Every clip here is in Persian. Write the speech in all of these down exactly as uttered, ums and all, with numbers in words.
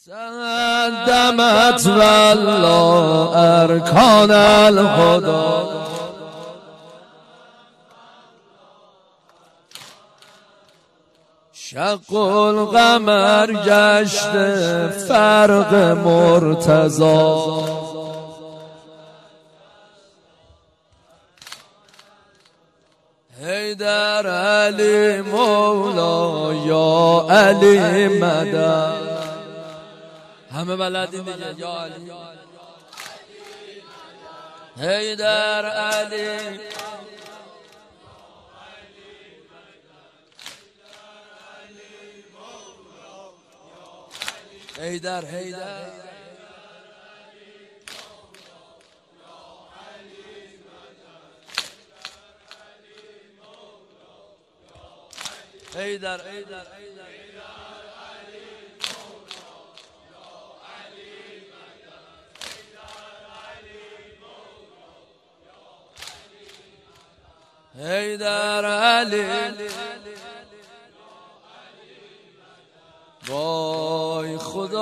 دمت والله ارکان الهدى شق القمر گشته فرق مرتضی حیدر علی مولا یا علی مدد. همه بلدین دیگه یا علی حیدر علی حیدر حیدر حیدر حیدر حیدر علی وای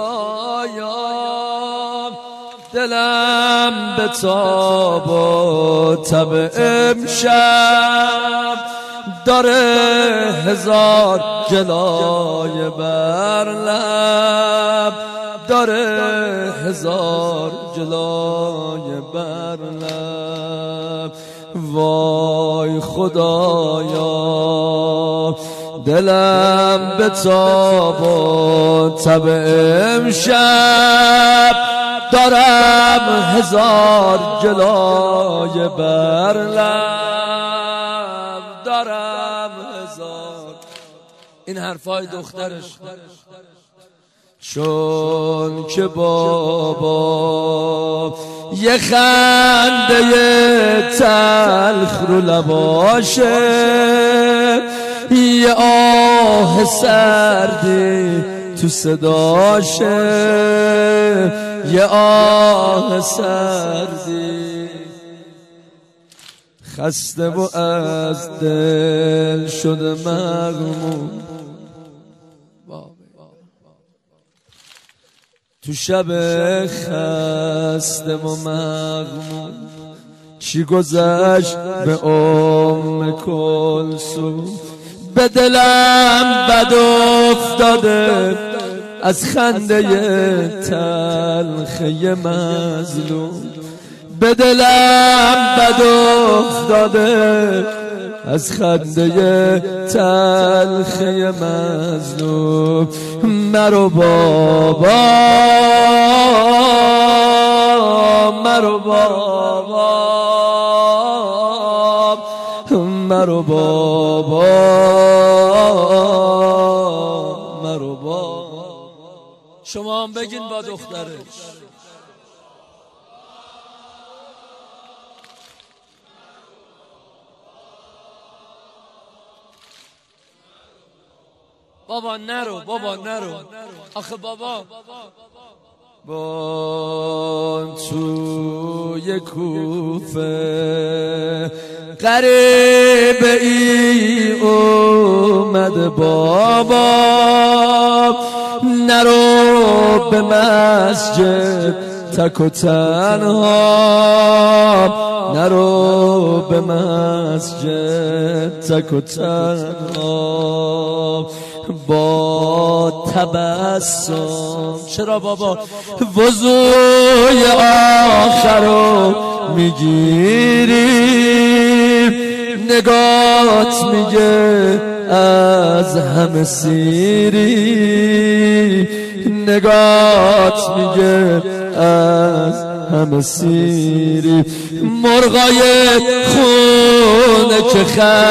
خدایا دلم به تاب و تب امشب داره هزار جلای بر لب داره هزار جلای بر لب. وای خدایا دلم به تاب و تب امشب دارم هزار جلای بر لب دارم هزار. این حرفای دخترش چون که بابا یه خنده تلخ رو لباشه یه آه سردی تو صداشه یه آه سردی خسته و از دل شده مغموم تو شب خسته و مغموم چی گذشت به ام کلثوم به دلم بد افتاده از خنده تلخه مظلوم به دلم بد افتاده از خنده تلخه مظلوم. مرو بابا مرو بابا مرو بابا مرو بابا. شما هم بگین با دخترش بابا نرو بابا نرو آخه بابا با توی کوفه غریب ای اومد بابا نرو به مسجد تک و تنها نرو به مسجد تک و تنها با تبسم. چرا بابا وضوی آخرو میگیری نگات میگه از همه سیری نگات میگه از همه سیری. مرغای خونه که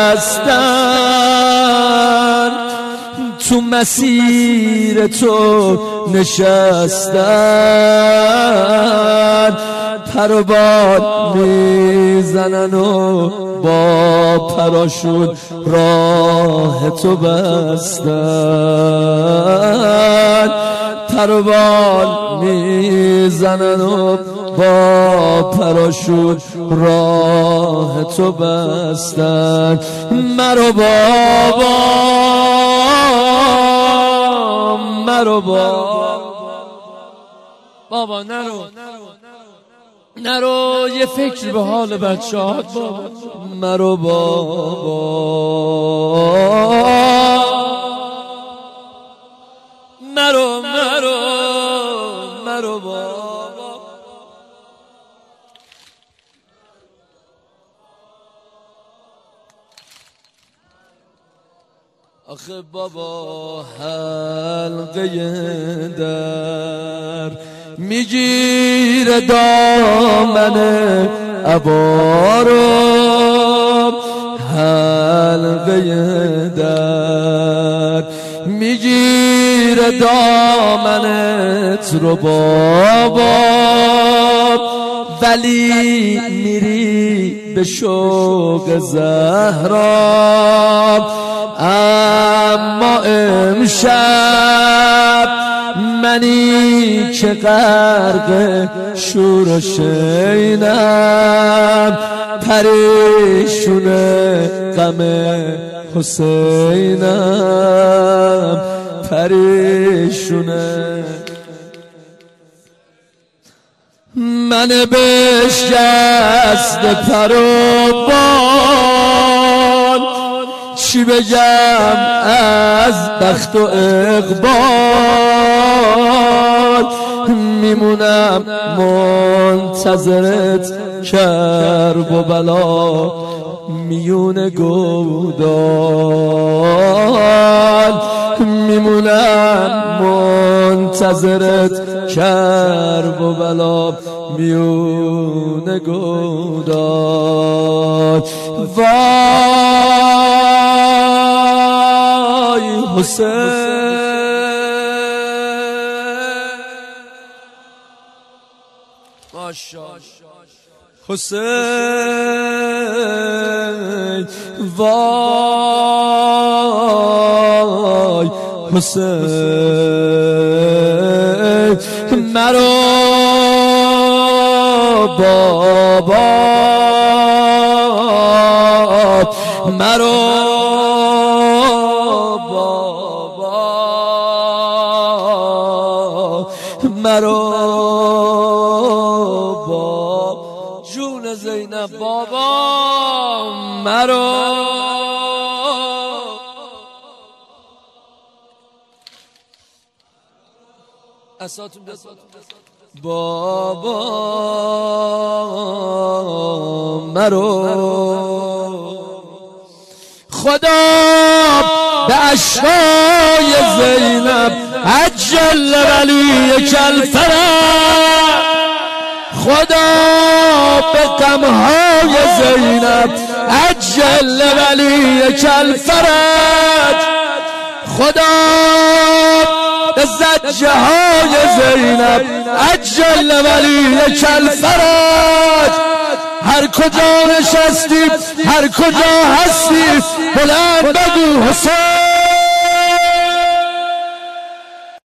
خستن تو مسیر تو نشستن پر و بال میزنن و با پراشون راه تو بستن پر و بال میزنن و با پراشون راه تو بستن. مرو بابا مرو بابا بابا نرو نرو، یه فکر به حال بچه‌هات بابا. مرو بابا، مرو مرو مرو بابا. آخه بابا حلقه در میگیره دامن عبارو، حلقه در میگیره دامنت رو بابا، ولی میری به شوق زهرا. اما امشب منی که غرق شور و شینم، پریشونه غم حسینم، پریشونه من بشکست پر و بال، چی بگم از بخت و اقبال، میمونم منتظرت کرب و بلا میون گودال، میمونم منتظرت کرب و بلا میون گودال. وای حسین، حسین، وای حسین، مرو بابا، مرو بابا، مرو بابا، جون زینب بابا، مرو. اساتون بابا، مرو. خدا به اشکای زینب عجل ولی کالفرج، خدا به غمهای زینب عجل ولی کالفرج، خدا به زجه های زینب عجل ولی کالفرج. هر کجا نشستی، هر کجا هستی، بلند بگو حسین.